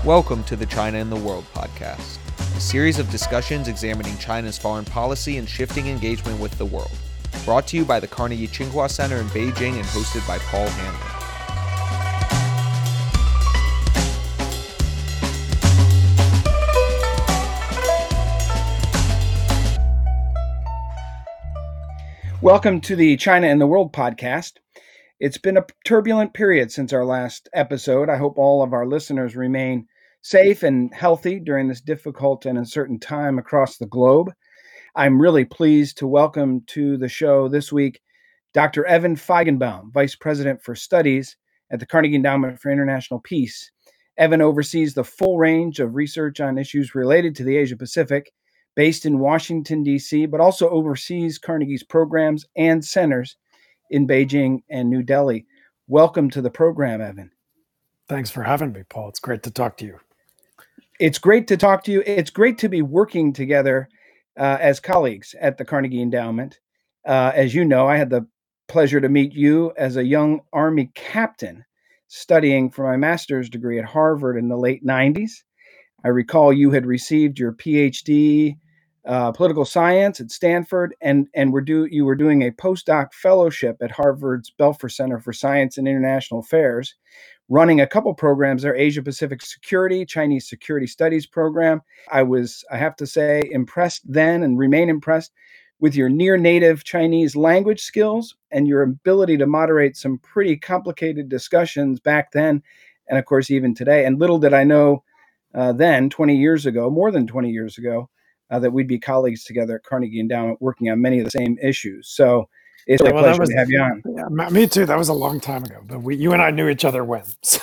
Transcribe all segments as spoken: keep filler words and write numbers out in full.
Welcome to the China in the World podcast, a series of discussions examining China's foreign policy and shifting engagement with the world. Brought to you by the Carnegie Tsinghua Center in Beijing and hosted by Paul Hanley. Welcome to the China in the World podcast. It's been a turbulent period since our last episode. I hope all of our listeners remain safe and healthy during this difficult and uncertain time across the globe. I'm really pleased to welcome to the show this week Doctor Evan Feigenbaum, Vice President for Studies at the Carnegie Endowment for International Peace. Evan oversees the full range of research on issues related to the Asia Pacific, based in Washington, D C, but also oversees Carnegie's programs and centers in Beijing and New Delhi. Welcome to the program, Evan. Thanks for having me, Paul. It's great to talk to you. It's great to talk to you. It's great to be working together uh, as colleagues at the Carnegie Endowment. Uh, as you know, I had the pleasure to meet you as a young Army captain studying for my master's degree at Harvard in the late nineties. I recall you had received your P H D uh, political science at Stanford, and and were do you were doing a postdoc fellowship at Harvard's Belfer Center for Science and International Affairs, running a couple programs there, Asia Pacific Security, Chinese Security Studies program. I was, I have to say, impressed then and remain impressed with your near native Chinese language skills and your ability to moderate some pretty complicated discussions back then, and of course even today. And little did I know Uh, then, twenty years ago, more than twenty years ago, uh, that we'd be colleagues together at Carnegie Endowment working on many of the same issues. So it's yeah, a well, pleasure was, to have you on. Yeah, me too. That was a long time ago, but we, you and I knew each other when. So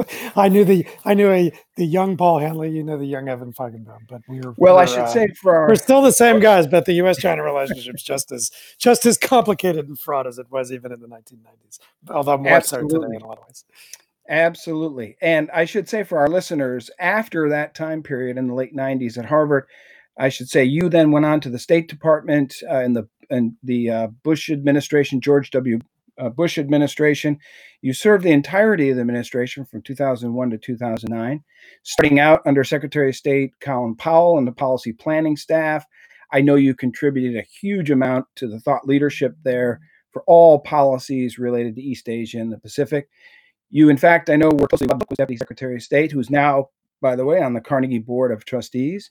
I knew the I knew a the young Paul Hanley, you know the young Evan Feigenbaum, but we were well. we're, I should uh, say for our we're still the same guys, but the U S China relationship's just as just as complicated and fraught as it was even in the nineteen nineties, although more Absolutely. so today in a lot of ways. Absolutely. And I should say for our listeners, after that time period in the late nineties at Harvard, I should say you then went on to the State Department uh, in the in the uh, Bush administration, George W. Uh, Bush administration. You served the entirety of the administration from two thousand one to two thousand nine, starting out under Secretary of State Colin Powell and the policy planning staff. I know you contributed a huge amount to the thought leadership there for all policies related to East Asia and the Pacific. You, in fact, I know worked closely with Deputy Secretary of State, who's now, by the way, on the Carnegie Board of Trustees.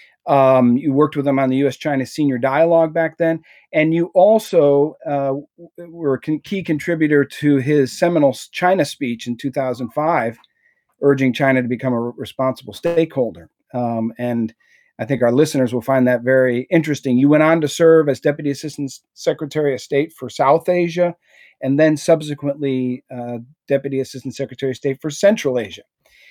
Um, you worked with him on the U S China Senior Dialogue back then, and you also uh, were a key contributor to his seminal China speech in two thousand five, urging China to become a responsible stakeholder. Um, and I think our listeners will find that very interesting. You went on to serve as Deputy Assistant Secretary of State for South Asia, and then subsequently uh, Deputy Assistant Secretary of State for Central Asia.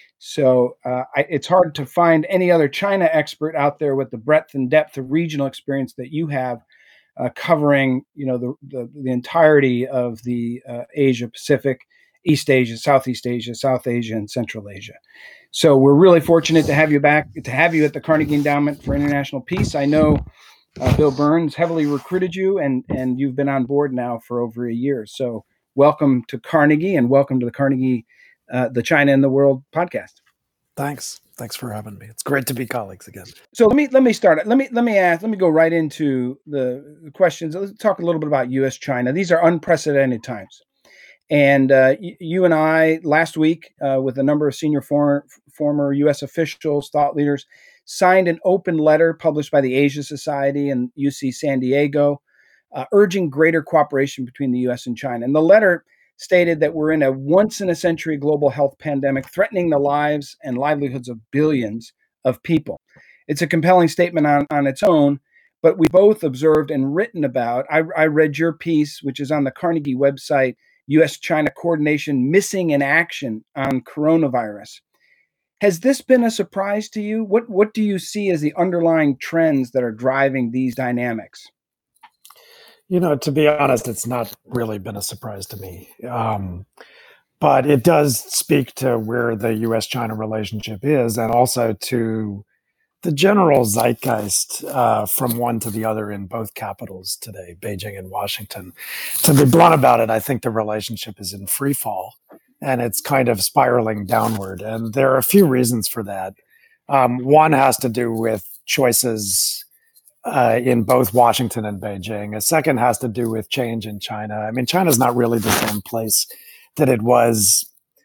So uh, I, it's hard to find any other China expert out there with the breadth and depth of regional experience that you have, uh, covering, you know, the, the, the entirety of the uh, Asia Pacific, East Asia, Southeast Asia, South Asia, and Central Asia. So we're really fortunate to have you back, to have you at the Carnegie Endowment for International Peace. I know uh, Bill Burns heavily recruited you, and, and you've been on board now for over a year. So welcome to Carnegie, and welcome to the Carnegie, uh, the China in the World podcast. Thanks. Thanks for having me. It's great to be colleagues again. So let me let me start. Let me let me ask. Let me go right into the questions. Let's talk a little bit about U S China. These are unprecedented times. And uh, you and I, last week, uh, with a number of senior foreign, former U S officials, thought leaders, signed an open letter published by the Asia Society and U C San Diego, uh, urging greater cooperation between the U S and China. And the letter stated that we're in a once-in-a-century global health pandemic threatening the lives and livelihoods of billions of people. It's a compelling statement on, on its own, but we both observed and written about. I, I read your piece, which is on the Carnegie website, U S China Coordination Missing in Action on Coronavirus. Has this been a surprise to you? What what do you see as the underlying trends that are driving these dynamics? You know, to be honest, it's not really been a surprise to me. Um, but it does speak to where the U S China relationship is, and also to the general zeitgeist uh, from one to the other in both capitals today, Beijing and Washington. To be blunt about it, I think the relationship is in free fall. and it's kind of spiraling downward. And there are a few reasons for that. Um, one has to do with choices uh, in both Washington and Beijing. A second has to do with change in China. I mean, China's not really the same place that it was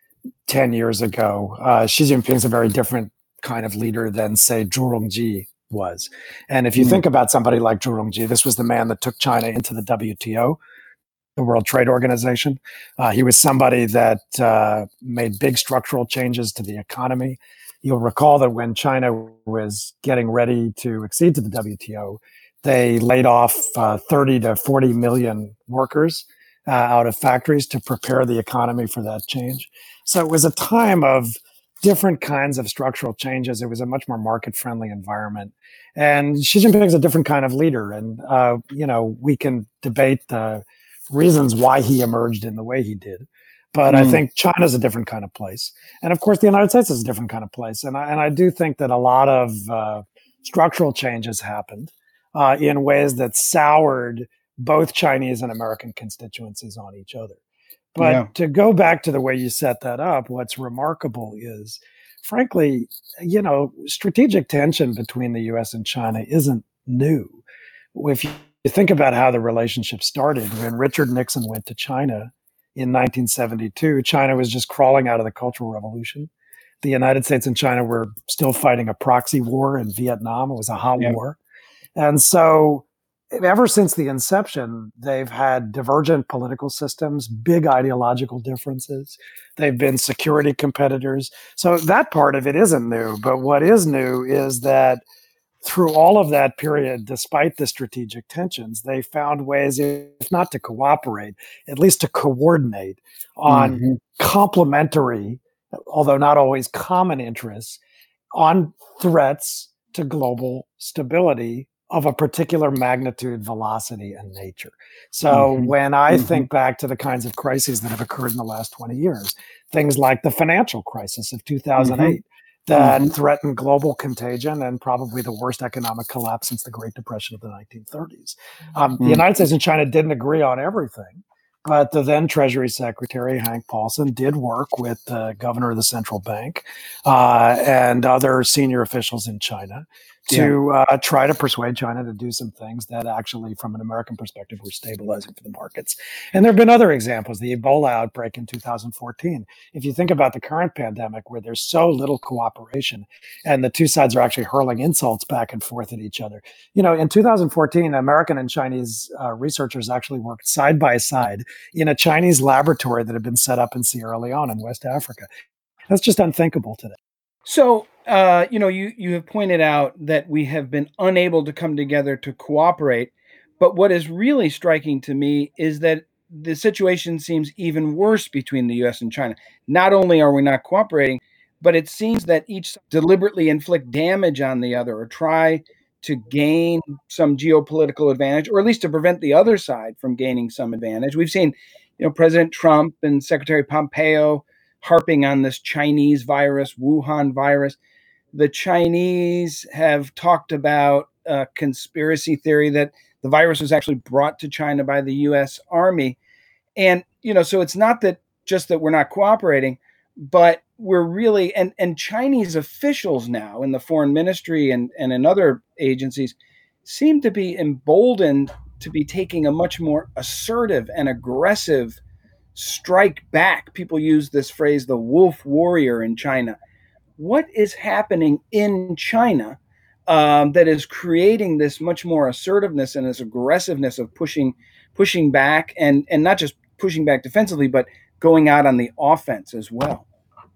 ten years ago. Uh, Xi Jinping's a very different kind of leader than, say, Zhu Rongji was. And if you mm. think about somebody like Zhu Rongji, this was the man that took China into the W T O, the World Trade Organization. Uh, he was somebody that uh, made big structural changes to the economy. You'll recall that when China was getting ready to accede to the W T O, they laid off uh, thirty to forty million workers uh, out of factories to prepare the economy for that change. So it was a time of different kinds of structural changes. It was a much more market-friendly environment. And Xi Jinping is a different kind of leader. And, uh, you know, we can debate the reasons why he emerged in the way he did. But mm. I think China's a different kind of place. And of course, the United States is a different kind of place. And I, and I do think that a lot of uh, structural changes happened uh, in ways that soured both Chinese and American constituencies on each other. But yeah. to go back to the way you set that up, what's remarkable is, frankly, you know, strategic tension between the U S and China isn't new. If you think about how the relationship started, when Richard Nixon went to China in nineteen seventy-two, China was just crawling out of the Cultural Revolution. The United States and China were still fighting a proxy war in Vietnam. It was a hot yeah. war. And so ever since the inception, they've had divergent political systems, big ideological differences. They've been security competitors. So that part of it isn't new. But what is new is that through all of that period, despite the strategic tensions, they found ways, if not to cooperate, at least to coordinate on mm-hmm. complementary, although not always common interests, on threats to global stability of a particular magnitude, velocity, and nature. So mm-hmm. when I mm-hmm. think back to the kinds of crises that have occurred in the last twenty years, things like the financial crisis of two thousand eight, mm-hmm. that mm-hmm. threatened global contagion and probably the worst economic collapse since the Great Depression of the nineteen thirties. Um, mm-hmm. The United States and China didn't agree on everything, but the then Treasury Secretary, Hank Paulson, did work with the governor of the central bank uh, and other senior officials in China to yeah. uh, try to persuade China to do some things that actually, from an American perspective, were stabilizing for the markets. And there have been other examples, the Ebola outbreak in two thousand fourteen. If you think about the current pandemic, where there's so little cooperation and the two sides are actually hurling insults back and forth at each other. You know, in two thousand fourteen, American and Chinese uh, researchers actually worked side by side in a Chinese laboratory that had been set up in Sierra Leone in West Africa. That's just unthinkable today. So, uh, you know, you, you have pointed out that we have been unable to come together to cooperate. But what is really striking to me is that the situation seems even worse between the U S and China. Not only are we not cooperating, but it seems that each deliberately inflict damage on the other or try to gain some geopolitical advantage, or at least to prevent the other side from gaining some advantage. We've seen, you know, President Trump and Secretary Pompeo harping on this Chinese virus, Wuhan virus. The Chinese have talked about a conspiracy theory that the virus was actually brought to China by the U S Army. And, you know, so it's not that just that we're not cooperating, but we're really, and, and Chinese officials now in the foreign ministry and, and in other agencies seem to be emboldened to be taking a much more assertive and aggressive strike back. People use this phrase, the wolf warrior in China. What is happening in China um, that is creating this much more assertiveness and this aggressiveness of pushing pushing back and, and not just pushing back defensively, but going out on the offense as well?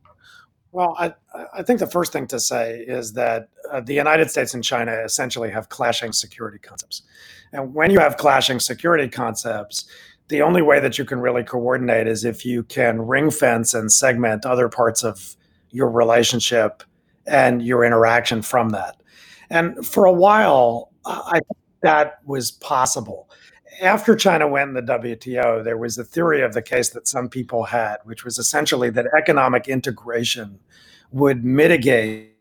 Well, I, I think the first thing to say is that uh, the United States and China essentially have clashing security concepts. And when you have clashing security concepts, the only way that you can really coordinate is if you can ring fence and segment other parts of your relationship and your interaction from that. And for a while, I think that was possible. After China went in the W T O, there was a theory of the case that some people had, which was essentially that economic integration would mitigate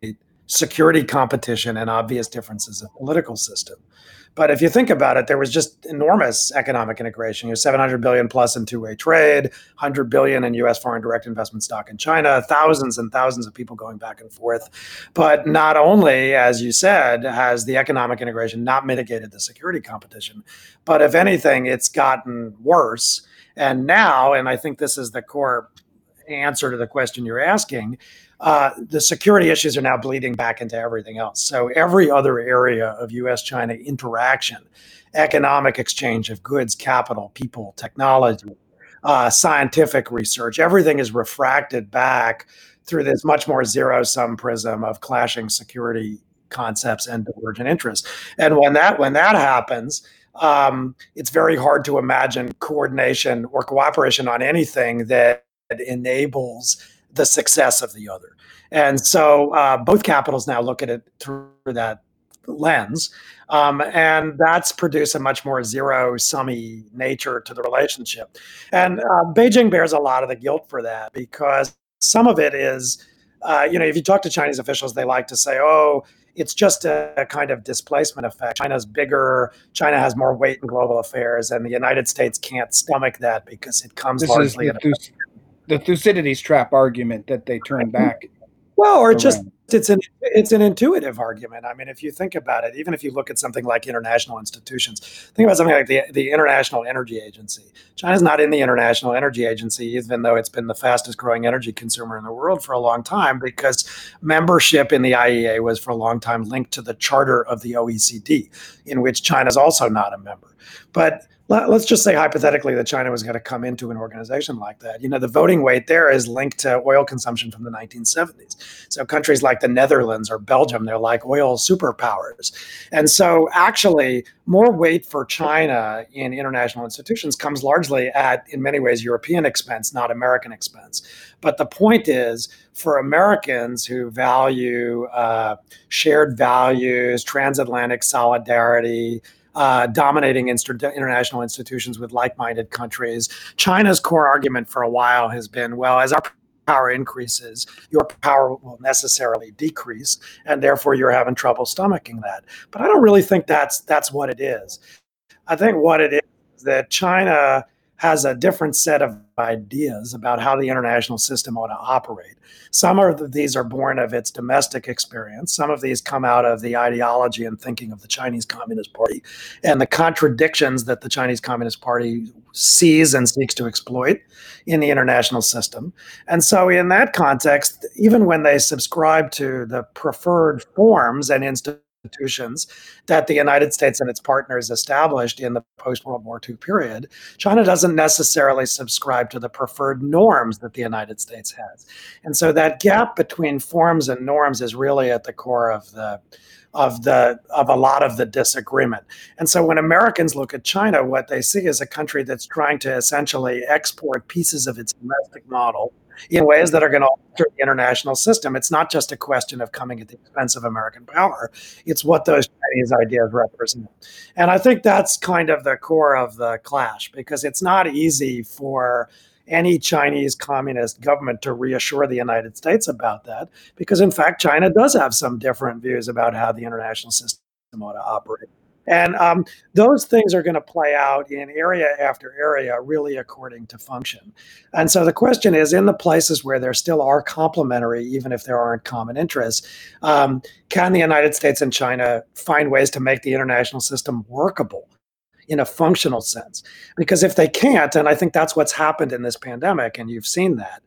security competition and obvious differences of political system. But if you think about it, there was just enormous economic integration. You know, seven hundred billion plus in two-way trade, one hundred billion in U S foreign direct investment stock in China, thousands and thousands of people going back and forth. But not only, as you said, has the economic integration not mitigated the security competition, but if anything, it's gotten worse. And now, and I think this is the core answer to the question you're asking, uh, the security issues are now bleeding back into everything else. So every other area of U S China interaction, economic exchange of goods, capital, people, technology, uh, scientific research, everything is refracted back through this much more zero-sum prism of clashing security concepts and divergent interests. And when that when that happens, um, it's very hard to imagine coordination or cooperation on anything that enables the success of the other. And so uh, both capitals now look at it through that lens. Um, and that's produced a much more zero-summy nature to the relationship. And uh, Beijing bears a lot of the guilt for that, because some of it is, uh, you know, if you talk to Chinese officials, they like to say, oh, it's just a, a kind of displacement effect. China's bigger, China has more weight in global affairs, and the United States can't stomach that because it comes This largely is in the, Thuc- the Thucydides trap argument that they turn back. Well, or around. just it's an it's an intuitive argument. I mean, if you think about it, even if you look at something like international institutions, think about something like the the International Energy Agency. China's not in the International Energy Agency, even though it's been the fastest growing energy consumer in the world for a long time, because membership in the I E A was for a long time linked to the charter of the O E C D, in which China is also not a member. But let's just say hypothetically that China was going to come into an organization like that. You know, the voting weight there is linked to oil consumption from the nineteen seventies. So countries like the Netherlands or Belgium, they're like oil superpowers. And so actually more weight for China in international institutions comes largely at, in many ways, European expense, not American expense. But the point is, for Americans who value uh, shared values, transatlantic solidarity, Uh, dominating inst- international institutions with like-minded countries, China's core argument for a while has been, well, as our power increases, your power will necessarily decrease, and therefore you're having trouble stomaching that. But I don't really think that's that's what it is. I think what it is is that China has a different set of ideas about how the international system ought to operate. Some of these are born of its domestic experience. Some of these come out of the ideology and thinking of the Chinese Communist Party and the contradictions that the Chinese Communist Party sees and seeks to exploit in the international system. And so in that context, even when they subscribe to the preferred forms and institutions institutions that the United States and its partners established in the post-World War Two period, China doesn't necessarily subscribe to the preferred norms that the United States has. And so that gap between forms and norms is really at the core of the of the of a lot of the disagreement. And so when Americans look at China, what they see is a country that's trying to essentially export pieces of its domestic model in ways that are going to alter the international system. It's not just a question of coming at the expense of American power. It's what those Chinese ideas represent. And I think that's kind of the core of the clash, because it's not easy for any Chinese communist government to reassure the United States about that, because in fact, China does have some different views about how the international system ought to operate. And um, those things are going to play out in area after area, really according to function. And so the question is, in the places where there still are complementary, even if there aren't common interests, um, can the United States and China find ways to make the international system workable in a functional sense? Because if they can't, and I think that's what's happened in this pandemic, and you've seen that,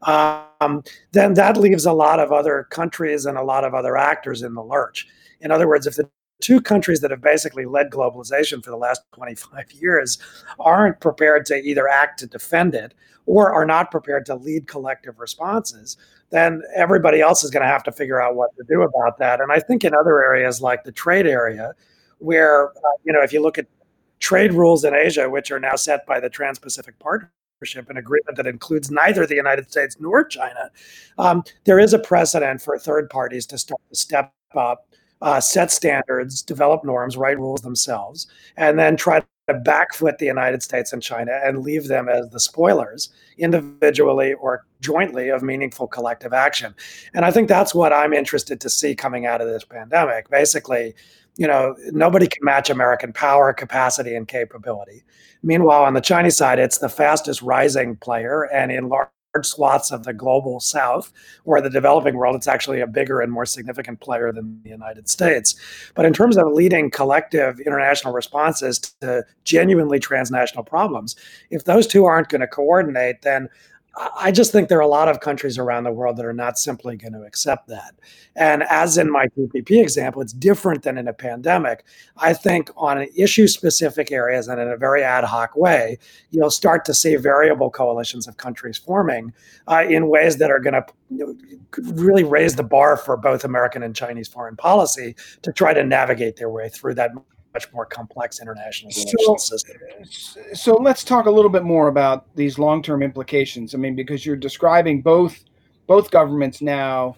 um, then that leaves a lot of other countries and a lot of other actors in the lurch. In other words, if the two countries that have basically led globalization for the last twenty-five years aren't prepared to either act to defend it or are not prepared to lead collective responses, then everybody else is going to have to figure out what to do about that. And I think in other areas like the trade area, where, uh, you know, if you look at trade rules in Asia, which are now set by the Trans-Pacific Partnership, an agreement that includes neither the United States nor China, um, there is a precedent for third parties to start to step up, Uh, set standards, develop norms, write rules themselves, and then try backfoot the United States and China and leave them as the spoilers, individually or jointly, of meaningful collective action. And I think that's what I'm interested to see coming out of this pandemic. Basically, you know, nobody can match American power, capacity, and capability. Meanwhile, on the Chinese side, it's the fastest rising player, and in large swaths of the global south or the developing world, it's actually a bigger and more significant player than the United States. But in terms of leading collective international responses to genuinely transnational problems, if those two aren't going to coordinate, then I just think there are a lot of countries around the world that are not simply going to accept that. And as in my T P P example, it's different than in a pandemic. I think on issue-specific areas and in a very ad hoc way, you'll start to see variable coalitions of countries forming uh, in ways that are going to you know, really raise the bar for both American and Chinese foreign policy to try to navigate their way through that much more complex international relational So, system. so let's talk a little bit more about these long-term implications. I mean, because you're describing both both governments now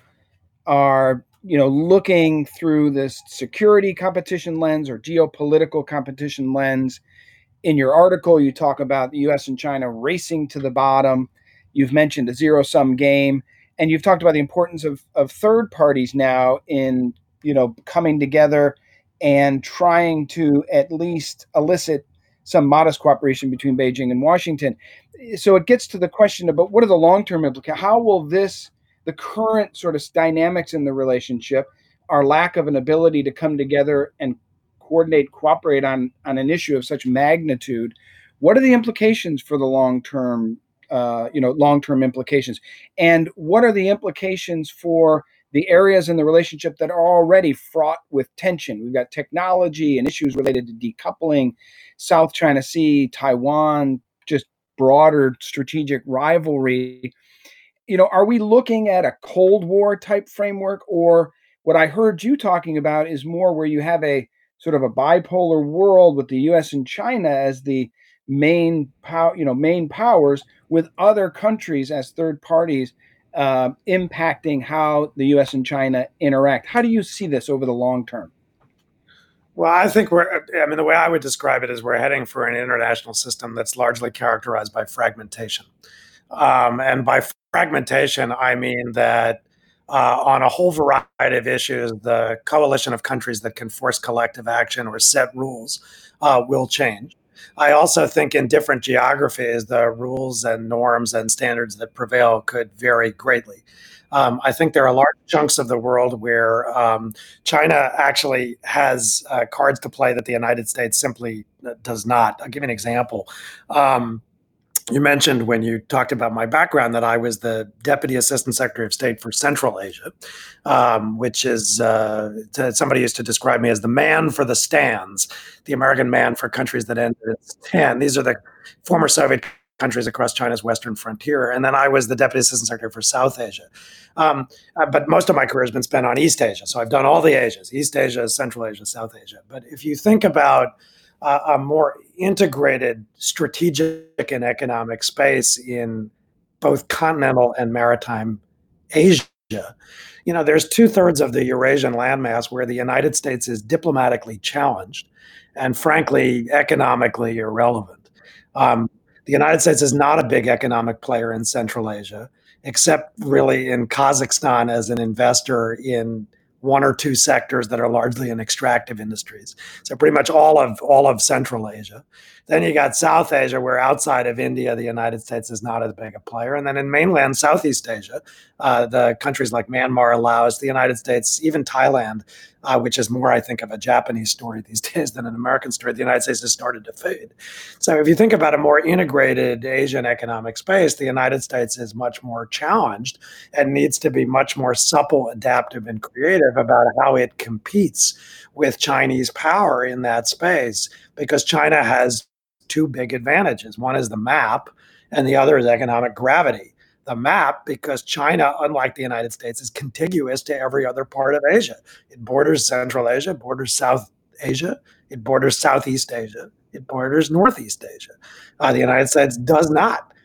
are, you know, looking through this security competition lens or geopolitical competition lens. In your article, you talk about the U S and China racing to the bottom. You've mentioned a zero-sum game, and you've talked about the importance of of third parties now in, you know, coming together and trying to at least elicit some modest cooperation between Beijing and Washington. So it gets to the question about what are the long-term implications? How will this, the current sort of dynamics in the relationship, our lack of an ability to come together and coordinate, cooperate on, on an issue of such magnitude, what are the implications for the long-term, uh, you know, long-term implications? And what are the implications for the areas in the relationship that are already fraught with tension? We've got technology and issues related to decoupling, South China Sea, Taiwan, just broader strategic rivalry. You know, are we looking at a Cold War type framework, or what I heard you talking about is more where you have a sort of a bipolar world with the U S and China as the main power, you know, main powers, with other countries as third parties, uh, impacting how the U S and China interact? How do you see this over the long term? Well, I think we're, I mean, the way I would describe it is we're heading for an international system that's largely characterized by fragmentation. Um, and by fragmentation, I mean that uh, on a whole variety of issues, the coalition of countries that can force collective action or set rules uh, will change. I also think in different geographies, the rules and norms and standards that prevail could vary greatly. Um, I think there are large chunks of the world where um, China actually has uh, cards to play that the United States simply does not. I'll give you an example. Um, You mentioned when you talked about my background that I was the Deputy Assistant Secretary of State for Central Asia, um, which is uh, to, somebody used to describe me as the man for the stands, the American man for countries that ended in stand. These are the former Soviet countries across China's western frontier. And then I was the Deputy Assistant Secretary for South Asia. Um, uh, but most of my career has been spent on East Asia. So I've done all the Asias, East Asia, Central Asia, South Asia. But if you think about Uh, a more integrated strategic and economic space in both continental and maritime Asia. You know, there's two thirds of the Eurasian landmass where the United States is diplomatically challenged and frankly, economically irrelevant. Um, the United States is not a big economic player in Central Asia, except really in Kazakhstan as an investor in one or two sectors that are largely in extractive industries. So pretty much all of all of Central Asia. Then you got South Asia, where outside of India, the United States is not as big a player. And then in mainland Southeast Asia, uh, the countries like Myanmar, Laos, the United States, even Thailand, uh, which is more, I think, of a Japanese story these days than an American story, the United States has started to fade. So if you think about a more integrated Asian economic space, the United States is much more challenged and needs to be much more supple, adaptive, and creative about how it competes with Chinese power in that space, because China has two big advantages. One is the map, and the other is economic gravity. The map, because China, unlike the United States, is contiguous to every other part of Asia. It borders Central Asia, it borders South Asia, it borders Southeast Asia, it borders Northeast Asia. Uh, the United States does not.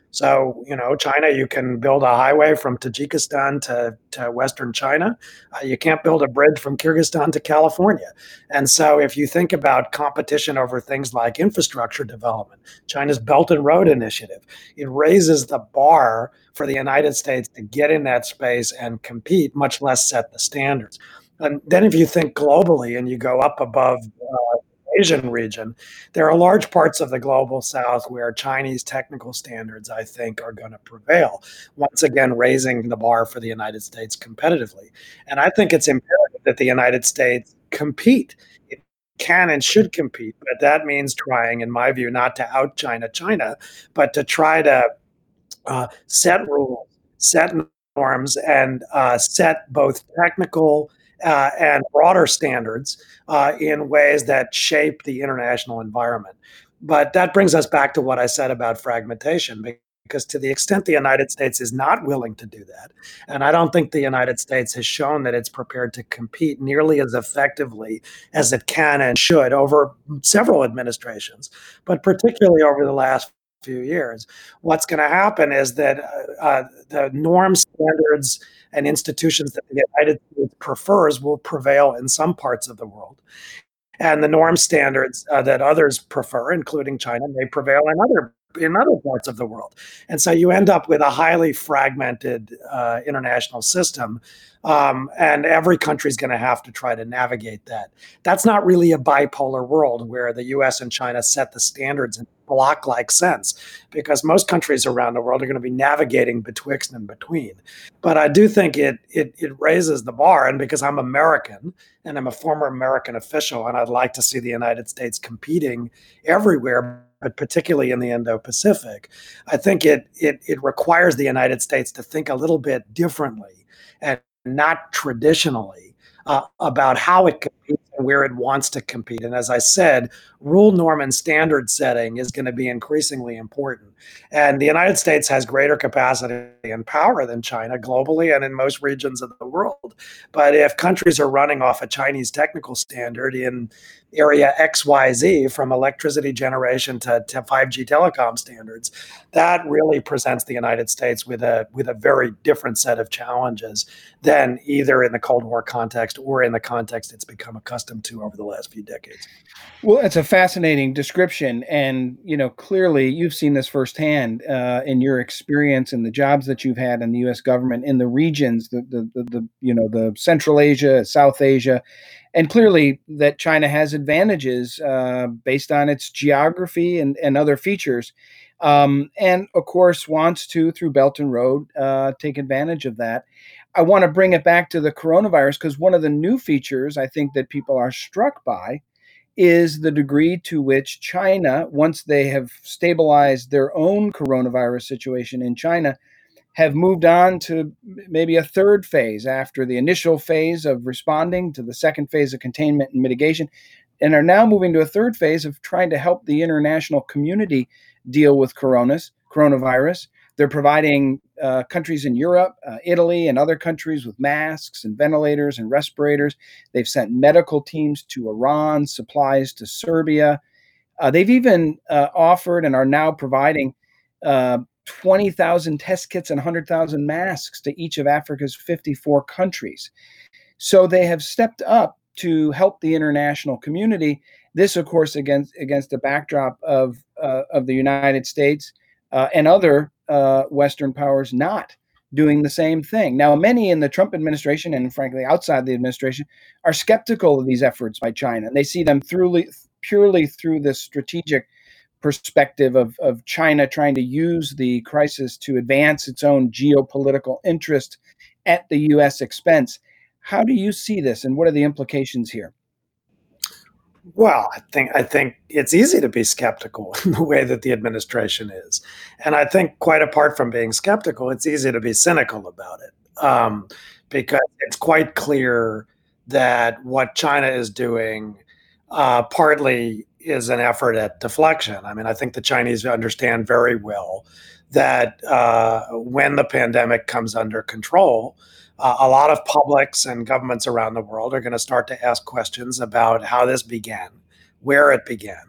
So, you know, China, you can build a highway from Tajikistan to, to Western China. Uh, you can't build a bridge from Kyrgyzstan to California. And so, if you think about competition over things like infrastructure development, China's Belt and Road Initiative, it raises the bar for the United States to get in that space and compete, much less set the standards. And then, if you think globally and you go up above uh, Asian region, there are large parts of the global south where Chinese technical standards, I think, are going to prevail, once again, raising the bar for the United States competitively. And I think it's imperative that the United States compete. It can and should compete, but that means trying, in my view, not to out China China, but to try to uh, set rules, set norms, and uh, set both technical uh, and broader standards uh, in ways that shape the international environment. But that brings us back to what I said about fragmentation. Because to the extent the United States is not willing to do that, and I don't think the United States has shown that it's prepared to compete nearly as effectively as it can and should over several administrations, but particularly over the last few years, what's going to happen is that uh, uh, the norms, standards, and institutions that the United States prefers will prevail in some parts of the world. And the norm standards uh, that others prefer, including China, may prevail in other in other parts of the world. And so you end up with a highly fragmented uh, international system, um, and every country is going to have to try to navigate that. That's not really a bipolar world where the U S and China set the standards in block-like sense, because most countries around the world are going to be navigating betwixt and between. But I do think it it, it raises the bar, and because I'm American and I'm a former American official, and I'd like to see the United States competing everywhere, but particularly in the Indo-Pacific, I think it, it it requires the United States to think a little bit differently and not traditionally uh, about how it competes and where it wants to compete. And as I said, rule, norm, and standard setting is going to be increasingly important. And the United States has greater capacity and power than China globally and in most regions of the world. But if countries are running off a Chinese technical standard in area X Y Z, from electricity generation to, to five G telecom standards, that really presents the United States with a with a very different set of challenges than either in the Cold War context or in the context it's become accustomed to over the last few decades. Well, it's a fascinating description, and you know clearly you've seen this firsthand uh, in your experience in the jobs that you've had in the U S government in the regions, the the, the, the you know the Central Asia, South Asia, and clearly that China has advantages uh, based on its geography and, and other features, um, and of course wants to, through Belt and Road, uh, take advantage of that. I want to bring it back to the coronavirus, because one of the new features I think that people are struck by is the degree to which China, once they have stabilized their own coronavirus situation in China, have moved on to maybe a third phase after the initial phase of responding to the second phase of containment and mitigation, and are now moving to a third phase of trying to help the international community deal with coronas, coronavirus. They're providing uh, countries in Europe, uh, Italy, and other countries with masks and ventilators and respirators. They've sent medical teams to Iran, supplies to Serbia. Uh, they've even uh, offered and are now providing uh, twenty thousand test kits and one hundred thousand masks to each of Africa's fifty-four countries. So they have stepped up to help the international community. This, of course, against against the backdrop of uh, of the United States uh, and other uh, Western powers not doing the same thing. Now, many in the Trump administration and frankly outside the administration are skeptical of these efforts by China. And they see them through, purely through this strategic perspective of, of China trying to use the crisis to advance its own geopolitical interest at the U S expense. How do you see this, and what are the implications here? Well, I think I think it's easy to be skeptical in the way that the administration is, and I think quite apart from being skeptical, it's easy to be cynical about it, um, because it's quite clear that what China is doing uh, partly is an effort at deflection. I mean, I think the Chinese understand very well that uh, when the pandemic comes under control, uh, a lot of publics and governments around the world are going to start to ask questions about how this began, where it began,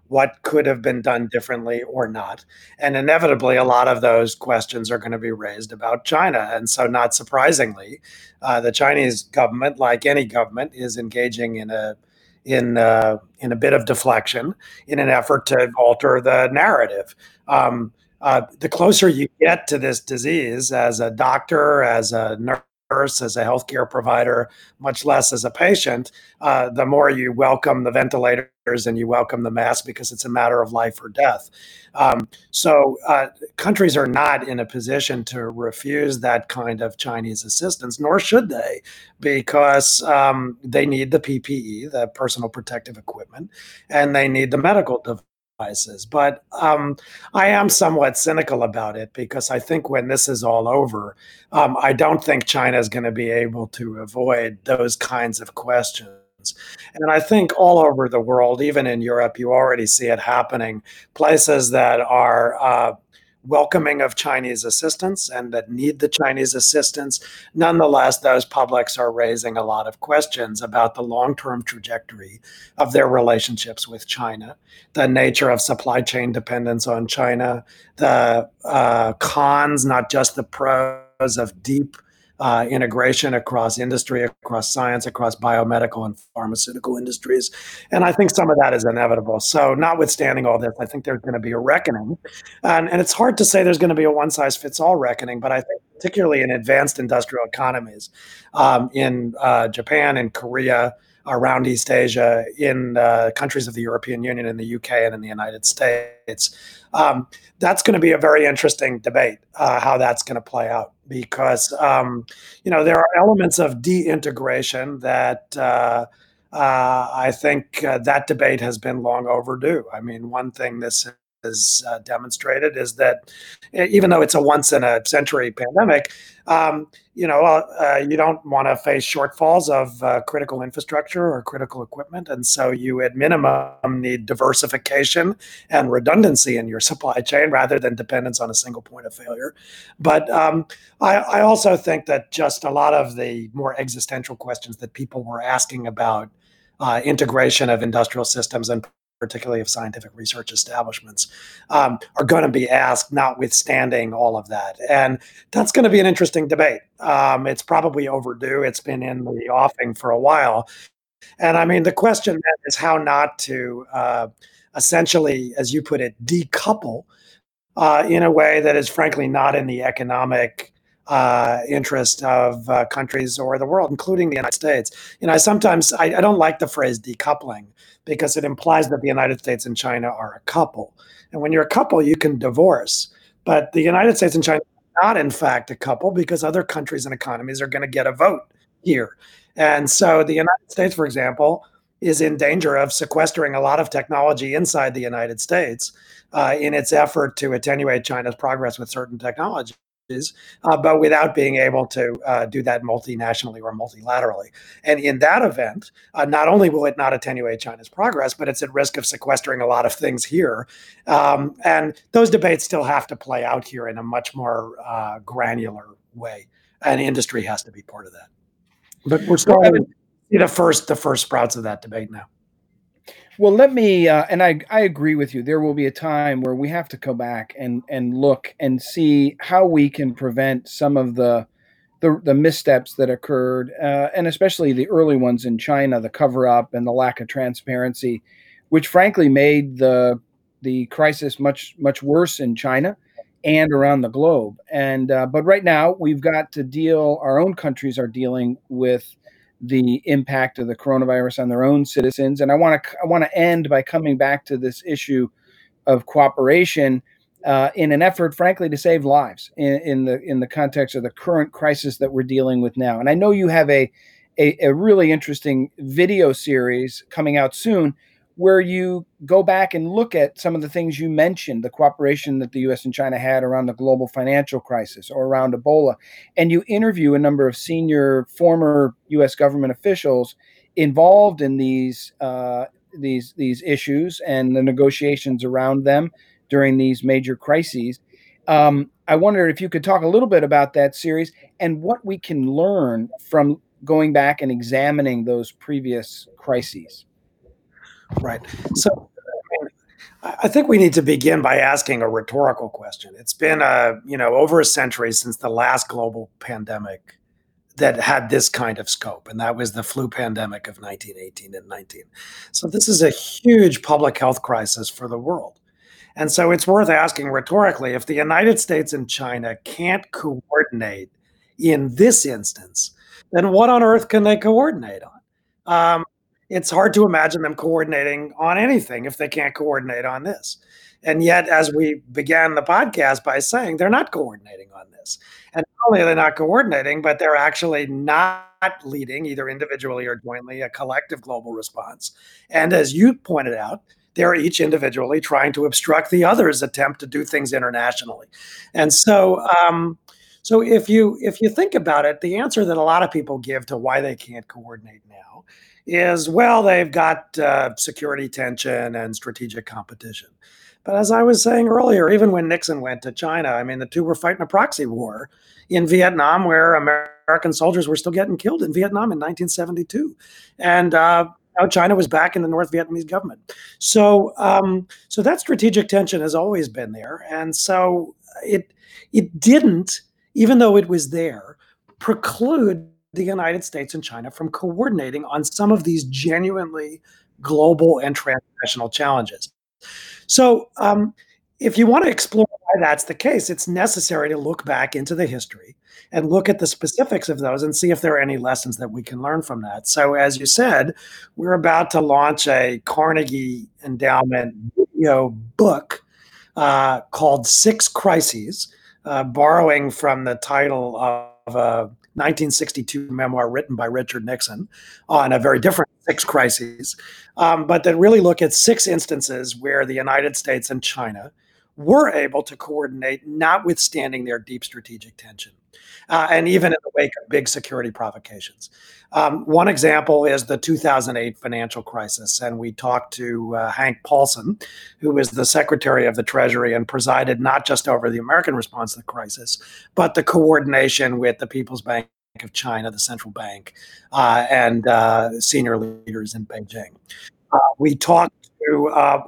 what could have been done differently or not. And inevitably, a lot of those questions are going to be raised about China. And so, not surprisingly, uh, the Chinese government, like any government, is engaging in a in uh, in a bit of deflection in an effort to alter the narrative. Um, uh, the closer you get to this disease as a doctor, as a nurse, as a healthcare provider, much less as a patient, uh, the more you welcome the ventilators and you welcome the mask because it's a matter of life or death. Um, so uh, countries are not in a position to refuse that kind of Chinese assistance, nor should they, because um, they need the P P E, the personal protective equipment, and they need the medical devices. But um, I am somewhat cynical about it because I think when this is all over, um, I don't think China is going to be able to avoid those kinds of questions. And I think all over the world, even in Europe, you already see it happening. Places that are uh, welcoming of Chinese assistance and that need the Chinese assistance, nonetheless, those publics are raising a lot of questions about the long-term trajectory of their relationships with China, the nature of supply chain dependence on China, the uh, cons, not just the pros of deep uh, integration across industry, across science, across biomedical and pharmaceutical industries. And I think some of that is inevitable. So notwithstanding all this, I think there's going to be a reckoning. And, and it's hard to say there's going to be a one-size-fits-all reckoning, but I think particularly in advanced industrial economies, um, in uh, Japan and Korea, around East Asia, in uh, countries of the European Union, in the U K, and in the United States. Um, that's going to be a very interesting debate, uh, how that's going to play out, because um, you know there are elements of de-integration that uh, uh, I think uh, that debate has been long overdue. I mean, one thing this has uh, demonstrated is that even though it's a once in a century pandemic, um, you know, uh, uh, you don't want to face shortfalls of uh, critical infrastructure or critical equipment. And so you at minimum need diversification and redundancy in your supply chain rather than dependence on a single point of failure. But um, I, I also think that just a lot of the more existential questions that people were asking about uh, integration of industrial systems and particularly of scientific research establishments, um, are going to be asked, notwithstanding all of that. And that's going to be an interesting debate. Um, it's probably overdue. It's been in the offing for a while. And I mean, the question then is how not to uh, essentially, as you put it, decouple uh, in a way that is frankly not in the economic uh, interest of uh, countries or the world, including the United States. You know, I sometimes, I, I don't like the phrase decoupling because it implies that the United States and China are a couple. And when you're a couple, you can divorce. But the United States and China are not, in fact, a couple because other countries and economies are going to get a vote here. And so the United States, for example, is in danger of sequestering a lot of technology inside the United States uh, in its effort to attenuate China's progress with certain technologies. Uh, but without being able to uh, do that multinationally or multilaterally. And in that event, uh, not only will it not attenuate China's progress, but it's at risk of sequestering a lot of things here. Um, and those debates still have to play out here in a much more uh, granular way. And industry has to be part of that. But we're starting to see the first, the first sprouts of that debate now. Well, let me, uh, and I, I agree with you. There will be a time where we have to go back and, and look and see how we can prevent some of the the, the missteps that occurred, uh, and especially the early ones in China, the cover-up and the lack of transparency, which frankly made the the crisis much much worse in China and around the globe. And uh, but right now we've got to deal. Our own countries are dealing with the impact of the coronavirus on their own citizens. And I want to I want to end by coming back to this issue of cooperation uh, in an effort, frankly, to save lives in, in the in the context of the current crisis that we're dealing with now. And I know you have a a, a really interesting video series coming out soon where you go back and look at some of the things you mentioned, the cooperation that the U S and China had around the global financial crisis or around Ebola. And you interview a number of senior former U S government officials involved in these uh, these these issues and the negotiations around them during these major crises. Um, I wonder if you could talk a little bit about that series and what we can learn from going back and examining those previous crises. Right. So, I mean, I think we need to begin by asking a rhetorical question. It's been a, you know, over a century since the last global pandemic that had this kind of scope, and that was the flu pandemic of nineteen eighteen and nineteen. So this is a huge public health crisis for the world. And so it's worth asking rhetorically, if the United States and China can't coordinate in this instance, then what on earth can they coordinate on? Um, it's hard to imagine them coordinating on anything if they can't coordinate on this. And yet, as we began the podcast by saying, they're not coordinating on this. And not only are they not coordinating, but they're actually not leading, either individually or jointly, a collective global response. And as you pointed out, they're each individually trying to obstruct the other's attempt to do things internationally. And so, um, so if you if you think about it, the answer that a lot of people give to why they can't coordinate now is, well, they've got uh, security tension and strategic competition. But as I was saying earlier, even when Nixon went to China, I mean, the two were fighting a proxy war in Vietnam, where American soldiers were still getting killed in Vietnam in nineteen seventy-two. And uh, China was back in the North Vietnamese government. So, um, so that strategic tension has always been there. And so it it didn't, even though it was there, preclude the United States and China from coordinating on some of these genuinely global and transnational challenges. So um, if you want to explore why that's the case, it's necessary to look back into the history and look at the specifics of those and see if there are any lessons that we can learn from that. So as you said, we're about to launch a Carnegie Endowment video book uh, called Six Crises, uh, borrowing from the title of a nineteen sixty-two memoir written by Richard Nixon on a very different six crises, um, but that really look at six instances where the United States and China were able to coordinate, notwithstanding their deep strategic tension, uh, and even in the wake of big security provocations. Um, one example is the two thousand eight financial crisis, and we talked to uh, Hank Paulson, who was the Secretary of the Treasury and presided not just over the American response to the crisis, but the coordination with the People's Bank of China, the central bank, uh, and uh, senior leaders in Beijing. Uh, we talked to uh,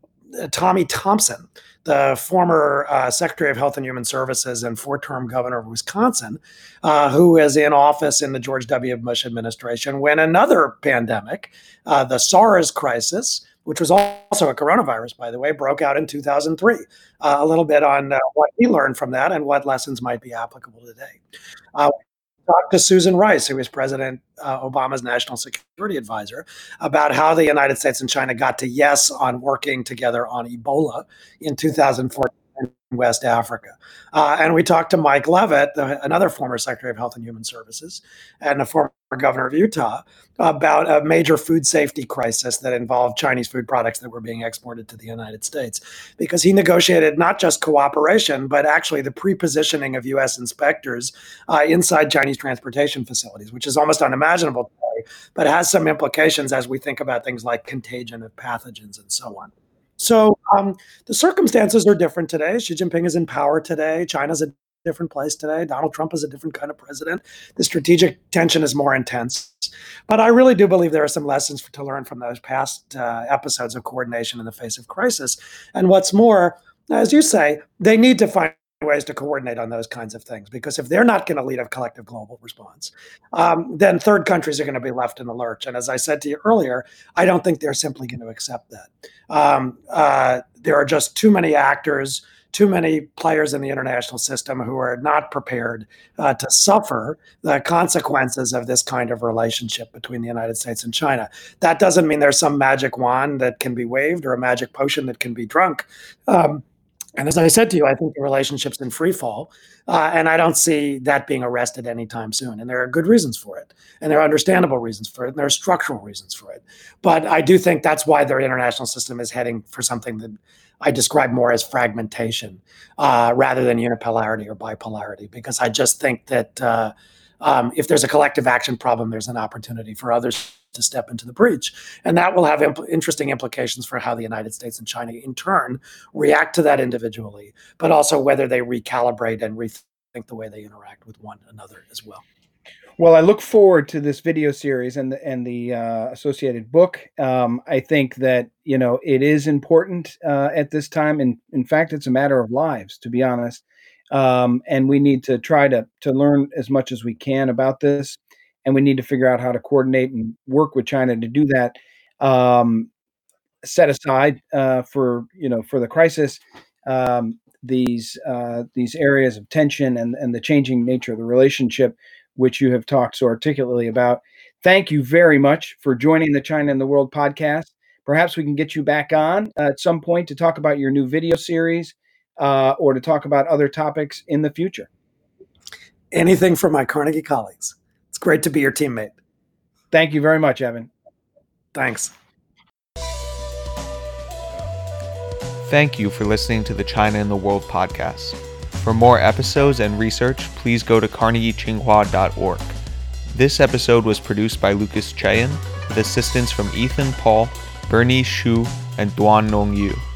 Tommy Thompson, the former uh, Secretary of Health and Human Services and four-term governor of Wisconsin, uh, who is in office in the George W. Bush administration when another pandemic, uh, the SARS crisis, which was also a coronavirus, by the way, broke out in two thousand three. Uh, a little bit on uh, what he learned from that and what lessons might be applicable today. Uh, Talked to Susan Rice, who was President uh, Obama's national security advisor, about how the United States and China got to yes on working together on Ebola in two thousand fourteen in West Africa. Uh, and we talked to Mike Leavitt, the, another former Secretary of Health and Human Services and a former governor of Utah, about a major food safety crisis that involved Chinese food products that were being exported to the United States, because he negotiated not just cooperation, but actually the pre-positioning of U S inspectors uh, inside Chinese transportation facilities, which is almost unimaginable today, but has some implications as we think about things like contagion of pathogens and so on. So um, the circumstances are different today. Xi Jinping is in power today. China's a different place today. Donald Trump is a different kind of president. The strategic tension is more intense. But I really do believe there are some lessons to learn from those past uh, episodes of coordination in the face of crisis. And what's more, as you say, they need to find ways to coordinate on those kinds of things, because if they're not going to lead a collective global response, um, then third countries are going to be left in the lurch. And as I said to you earlier, I don't think they're simply going to accept that. Um, uh, there are just too many actors, too many players in the international system who are not prepared uh, to suffer the consequences of this kind of relationship between the United States and China. That doesn't mean there's some magic wand that can be waved or a magic potion that can be drunk. Um, And as I said to you, I think the relationship's in free fall, uh, and I don't see that being arrested anytime soon. And there are good reasons for it, and there are understandable reasons for it, and there are structural reasons for it. But I do think that's why their international system is heading for something that I describe more as fragmentation uh, rather than unipolarity or bipolarity, because I just think that uh, um, if there's a collective action problem, there's an opportunity for others to step into the breach. And that will have impl- interesting implications for how the United States and China in turn react to that individually, but also whether they recalibrate and rethink the way they interact with one another as well. Well, I look forward to this video series and the and the uh, associated book. Um, I think that you know it is important uh, at this time, and in fact, it's a matter of lives, to be honest. Um, and we need to try to to learn as much as we can about this, and we need to figure out how to coordinate and work with China to do that. Um, set aside uh, for you know for the crisis um, these uh, these areas of tension and and the changing nature of the relationship, which you have talked so articulately about. Thank you very much for joining the China and the World podcast. Perhaps we can get you back on uh, at some point to talk about your new video series uh, or to talk about other topics in the future. Anything from my Carnegie colleagues. It's great to be your teammate. Thank you very much, Evan. Thanks. Thank you for listening to the China and the World podcast. For more episodes and research, please go to carnegie tsinghua dot org. This episode was produced by Lucas Chayan with assistance from Ethan Paul, Bernice Shu, and Duan Nong Yu.